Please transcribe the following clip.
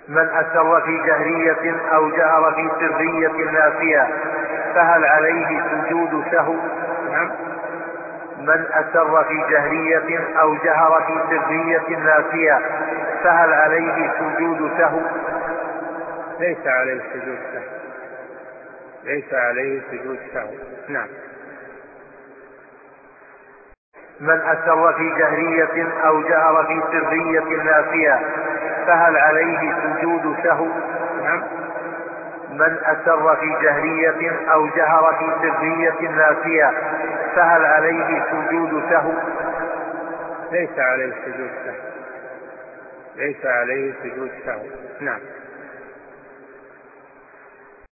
من أسر في جهرية أو جهر في سرية نافية فهل عليه سجود سهو؟ نعم. من أسر في جهرية أو جهر في سرية نافية فهل عليه سجود سهو؟ ليس عليه سجود سهو. ليس عليه سجود سهو. نعم. من أسر في جهرية أو جهر في سرية نافية فهل عليه سجود سهو؟ نعم. من أسر في جهرية أو جهر في سرية نافية فهل عليه سجود سهو؟ ليس عليه سجود سهو. ليس عليه سجود سهو. نعم.